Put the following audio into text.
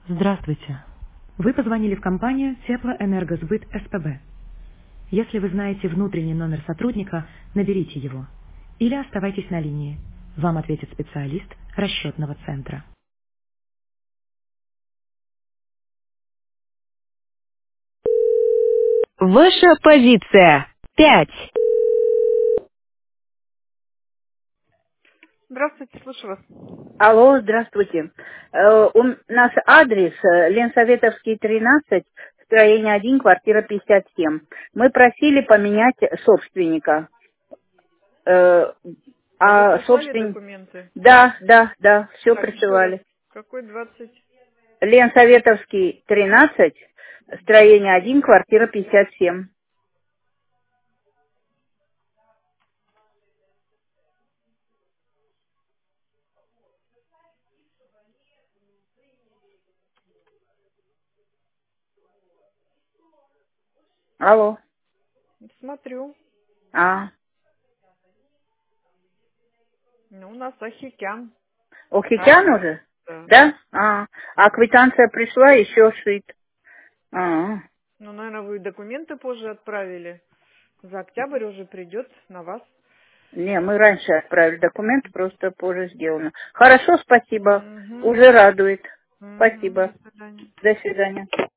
Здравствуйте. Вы позвонили в компанию Теплоэнергосбыт СПБ. Если вы знаете внутренний номер сотрудника, наберите его. Или оставайтесь на линии. Вам ответит специалист расчетного центра. Ваша позиция. 5. Здравствуйте, слушаю вас. Алло, здравствуйте. Наш адрес Ленсоветовский, 13, строение 1, квартира 57. Мы просили поменять собственника. Э, А вы А прислали собственник... документы? Да, все Так, еще раз. присылали. Какой 20? Ленсоветовский, 13, строение 1, квартира 57. Алло. Смотрю. А, Ну, у нас Ахикян. Охитян Адрес. уже? Да. Да? А квитанция пришла, еще шит. А. Ну, наверное, вы документы позже отправили. За октябрь уже придет на вас. Не, мы раньше отправили документы, просто позже сделано. Хорошо, спасибо. Угу. Уже радует. Угу. До Спасибо. свидания. До свидания.